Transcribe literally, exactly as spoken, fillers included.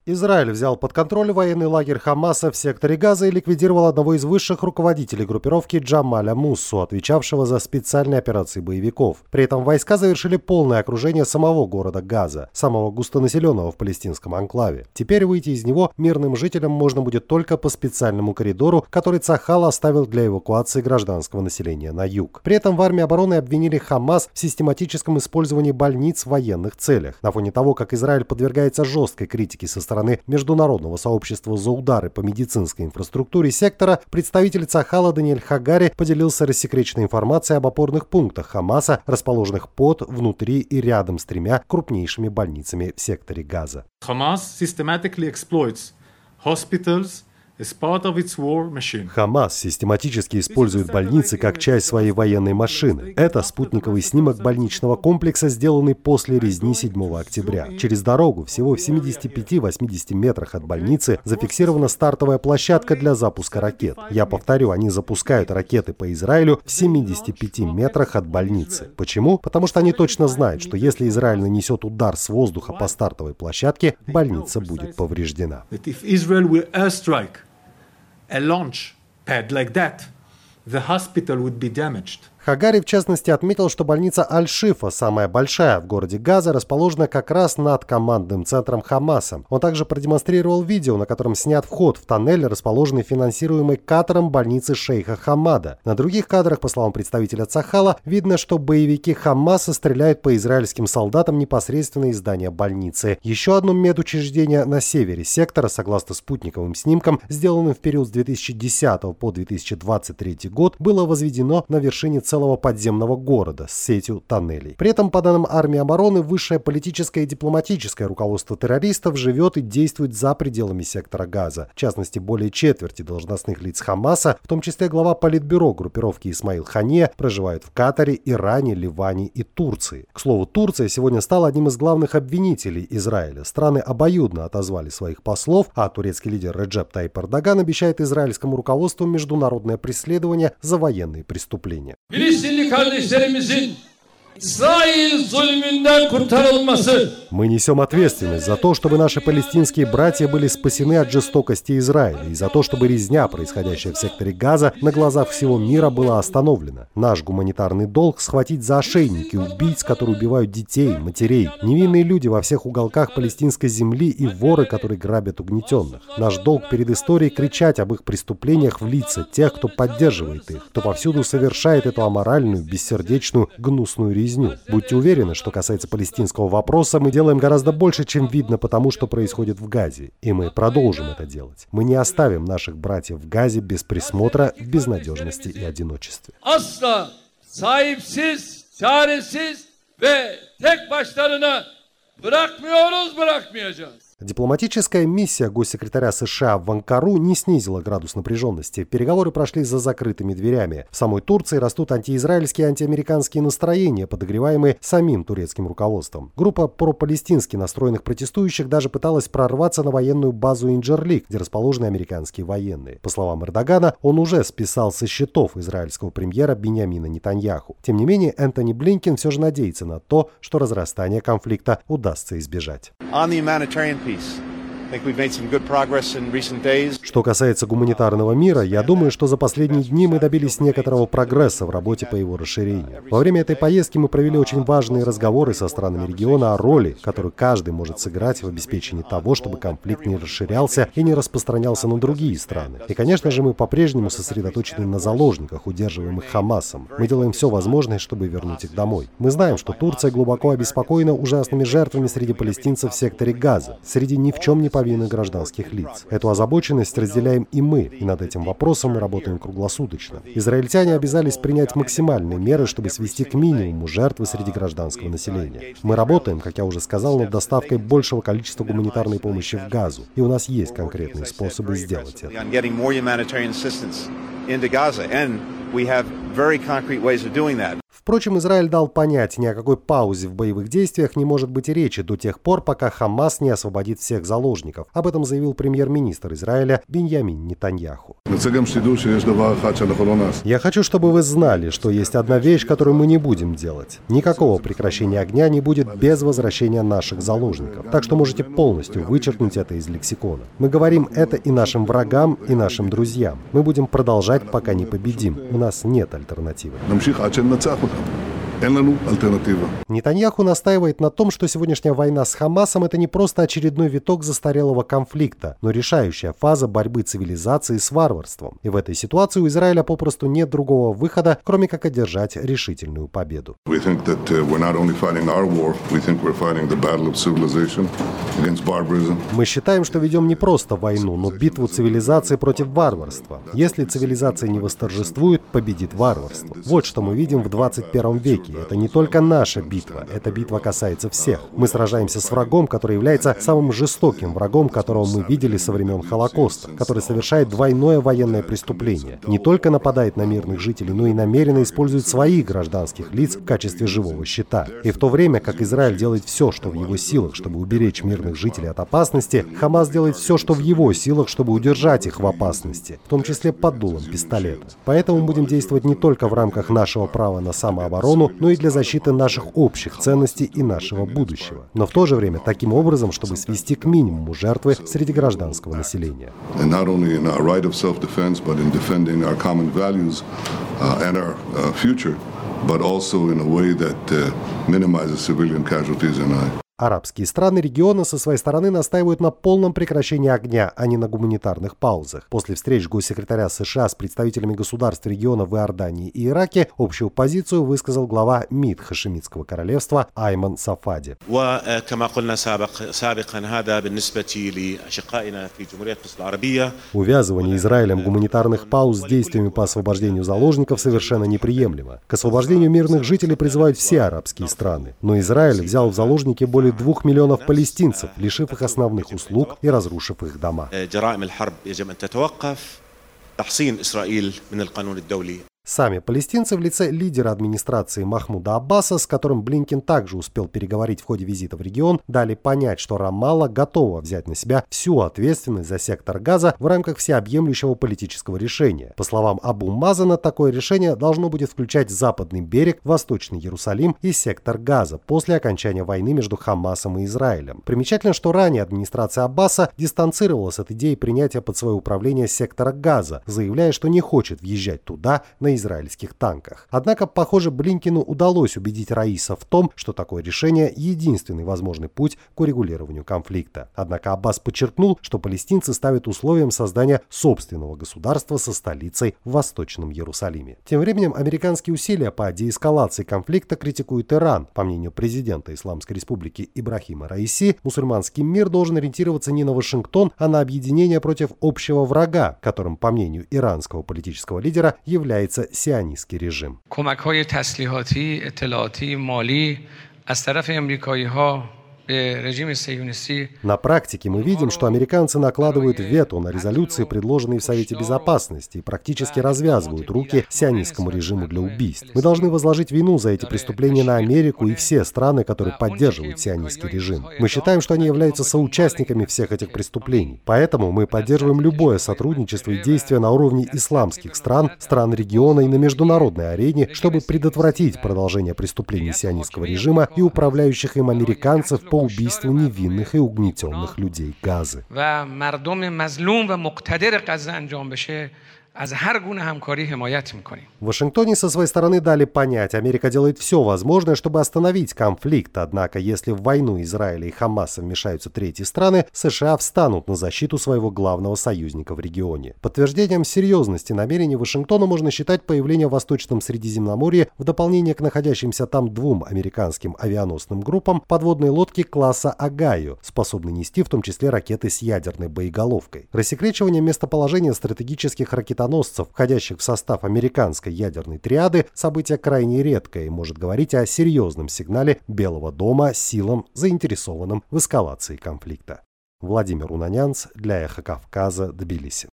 Израиль взял под контроль военный лагерь Хамаса в секторе Газа и ликвидировал одного из высших руководителей группировки Джамаля Муссу, отвечавшего за специальные операции боевиков. При этом войска завершили полное окружение самого города Газа, самого густонаселенного в палестинском анклаве. Теперь выйти из него мирным жителям можно будет только по специальному коридору, который Цахал оставил для эвакуации гражданского населения на юг. При этом в армии обороны обвинили Хамас в систематическом использовании больниц в военных целях. На фоне того, как Израиль подвергается жесткой критике со стороны международного сообщества за удары по медицинской инфраструктуре сектора, представитель Цахала Даниэль Хагари поделился рассекреченной информацией об опорных пунктах Хамаса, расположенных под, внутри и рядом с тремя крупнейшими больницами в секторе Газа. Хамас systematically exploits hospitals as part of its war machine. Хамас систематически использует больницы как часть своей военной машины. Это спутниковый снимок больничного комплекса, сделанный после резни седьмого октября. Через дорогу, всего в семидесяти пяти — восьмидесяти метрах от больницы, зафиксирована стартовая площадка для запуска ракет. Я повторю, они запускают ракеты по Израилю в семидесяти пяти метрах от больницы. Почему? Потому что они точно знают, что если Израиль нанесет удар с воздуха по стартовой площадке, больница будет повреждена. A launch pad like that, the hospital would be damaged. Хагари, в частности, отметил, что больница Аль-Шифа, самая большая в городе Газа, расположена как раз над командным центром Хамаса. Он также продемонстрировал видео, на котором снят вход в тоннель, расположенный финансируемой Катаром больницы шейха Хамада. На других кадрах, по словам представителя Цахала, видно, что боевики Хамаса стреляют по израильским солдатам непосредственно из здания больницы. Еще одно медучреждение на севере сектора, согласно спутниковым снимкам, сделанным в период с две тысячи десятого по две тысячи двадцать третий год, было возведено на вершине целого целого подземного города с сетью тоннелей. При этом, по данным армии обороны, высшее политическое и дипломатическое руководство террористов живет и действует за пределами сектора Газа. В частности, более четверти должностных лиц Хамаса, в том числе глава политбюро группировки Исмаил Хания, проживают в Катаре, Иране, Ливане и Турции. К слову, Турция сегодня стала одним из главных обвинителей Израиля. Страны обоюдно отозвали своих послов, а турецкий лидер Реджеп Тайип Эрдоган обещает израильскому руководству международное преследование за военные преступления. Filistinli kardeşlerimizin İsrail zulmünden kurtarılması. Мы несем ответственность за то, чтобы наши палестинские братья были спасены от жестокости Израиля и за то, чтобы резня, происходящая в секторе Газа, на глазах всего мира была остановлена. Наш гуманитарный долг — схватить за ошейники убийц, которые убивают детей, матерей, невинные люди во всех уголках палестинской земли и воры, которые грабят угнетенных. Наш долг перед историей — кричать об их преступлениях в лица тех, кто поддерживает их, кто повсюду совершает эту аморальную, бессердечную, гнусную резню. Будьте уверены, что касается палестинского вопроса, мы делаем гораздо больше, чем видно по тому, что происходит в Газе. И мы продолжим это делать. Мы не оставим наших братьев в Газе без присмотра, в безнадежности и одиночестве. Asla sahipsiz, çaresiz ve tek başlarına bırakmıyoruz, bırakmayacağız. Дипломатическая миссия госсекретаря США в Анкару не снизила градус напряженности. Переговоры прошли за закрытыми дверями. В самой Турции растут антиизраильские и антиамериканские настроения, подогреваемые самим турецким руководством. Группа пропалестински настроенных протестующих даже пыталась прорваться на военную базу Инджерлик, где расположены американские военные. По словам Эрдогана, он уже списал со счетов израильского премьера Биньямина Нетаньяху. Тем не менее, Энтони Блинкен все же надеется на то, что разрастание конфликта удастся избежать. Что касается гуманитарного мира, я думаю, что за последние дни мы добились некоторого прогресса в работе по его расширению. Во время этой поездки мы провели очень важные разговоры со странами региона о роли, которую каждый может сыграть в обеспечении того, чтобы конфликт не расширялся и не распространялся на другие страны. И, конечно же, мы по-прежнему сосредоточены на заложниках, удерживаемых Хамасом. Мы делаем все возможное, чтобы вернуть их домой. Мы знаем, что Турция глубоко обеспокоена ужасными жертвами среди палестинцев в секторе Газа, среди ни в чем не повинных гражданских лиц. Эту озабоченность разделяем и мы, и над этим вопросом мы работаем круглосуточно. Израильтяне обязались принять максимальные меры, чтобы свести к минимуму жертвы среди гражданского населения. Мы работаем, как я уже сказал, над доставкой большего количества гуманитарной помощи в Газу, и у нас есть конкретные способы сделать это. very concrete ways of doing that. Впрочем, Израиль дал понять, ни о какой паузе в боевых действиях не может быть и речи до тех пор, пока Хамас не освободит всех заложников. Об этом заявил премьер-министр Израиля Биньямин Нетаньяху. Я хочу, чтобы вы знали, что есть одна вещь, которую мы не будем делать. Никакого прекращения огня не будет без возвращения наших заложников. Так что можете полностью вычеркнуть это из лексикона. Мы говорим это и нашим врагам, и нашим друзьям. Мы будем продолжать, пока не победим. У нас нет альтернативы. Нетаньяху настаивает на том, что сегодняшняя война с Хамасом – это не просто очередной виток застарелого конфликта, но решающая фаза борьбы цивилизации с варварством. И в этой ситуации у Израиля попросту нет другого выхода, кроме как одержать решительную победу. Мы считаем, что ведем не просто войну, но битву цивилизации против варварства. Если цивилизация не восторжествует, победит варварство. Вот что мы видим в двадцать первом веке. Это не только наша битва, эта битва касается всех. Мы сражаемся с врагом, который является самым жестоким врагом, которого мы видели со времен Холокоста, который совершает двойное военное преступление. Не только нападает на мирных жителей, но и намеренно использует своих гражданских лиц в качестве живого щита. И в то время, как Израиль делает все, что в его силах, чтобы уберечь мирных жителей от опасности, Хамас делает все, что в его силах, чтобы удержать их в опасности, в том числе под дулом пистолета. Поэтому мы будем действовать не только в рамках нашего права на самооборону, но и для защиты наших общих ценностей и нашего будущего. Но в то же время таким образом, чтобы свести к минимуму жертвы среди гражданского населения. Арабские страны региона со своей стороны настаивают на полном прекращении огня, а не на гуманитарных паузах. После встреч госсекретаря США с представителями государств региона в Иордании и Ираке общую позицию высказал глава МИД Хашемитского королевства Айман Сафади. Увязывание Израилем гуманитарных пауз с действиями по освобождению заложников совершенно неприемлемо. К освобождению мирных жителей призывают все арабские страны. Но Израиль взял в заложники более двух миллионов палестинцев, лишив их основных услуг и разрушив их дома. Сами палестинцы в лице лидера администрации Махмуда Аббаса, с которым Блинкен также успел переговорить в ходе визита в регион, дали понять, что Рамалла готова взять на себя всю ответственность за сектор Газа в рамках всеобъемлющего политического решения. По словам Абу Мазана, такое решение должно будет включать Западный берег, Восточный Иерусалим и сектор Газа после окончания войны между Хамасом и Израилем. Примечательно, что ранее администрация Аббаса дистанцировалась от идеи принятия под свое управление сектора Газа, заявляя, что не хочет въезжать туда на израильских танках. Однако, похоже, Блинкену удалось убедить Раиса в том, что такое решение – единственный возможный путь к урегулированию конфликта. Однако Аббас подчеркнул, что палестинцы ставят условием создания собственного государства со столицей в Восточном Иерусалиме. Тем временем американские усилия по деэскалации конфликта критикует Иран. По мнению президента Исламской Республики Ибрахима Раиси, мусульманский мир должен ориентироваться не на Вашингтон, а на объединение против общего врага, которым, по мнению иранского политического лидера, является сионистский режим. На практике мы видим, что американцы накладывают вето на резолюции, предложенные в Совете Безопасности, и практически развязывают руки сионистскому режиму для убийств. Мы должны возложить вину за эти преступления на Америку и все страны, которые поддерживают сионистский режим. Мы считаем, что они являются соучастниками всех этих преступлений. Поэтому мы поддерживаем любое сотрудничество и действия на уровне исламских стран, стран региона и на международной арене, чтобы предотвратить продолжение преступлений сионистского режима и управляющих им американцев по убийству невинных и угнетенных людей Газы. В Вашингтоне со своей стороны дали понять, Америка делает все возможное, чтобы остановить конфликт. Однако, если в войну Израиля и Хамаса вмешаются третьи страны, США встанут на защиту своего главного союзника в регионе. Подтверждением серьезности намерений Вашингтона можно считать появление в Восточном Средиземноморье в дополнение к находящимся там двум американским авианосным группам подводной лодки класса «Огайо», способной нести в том числе ракеты с ядерной боеголовкой. Рассекречивание местоположения стратегических ракетоносцев, входящих в состав американской ядерной триады, событие крайне редкое и может говорить о серьезном сигнале Белого дома силам, заинтересованным в эскалации конфликта. Владимир Унанянц для Эхо Кавказа, Тбилиси.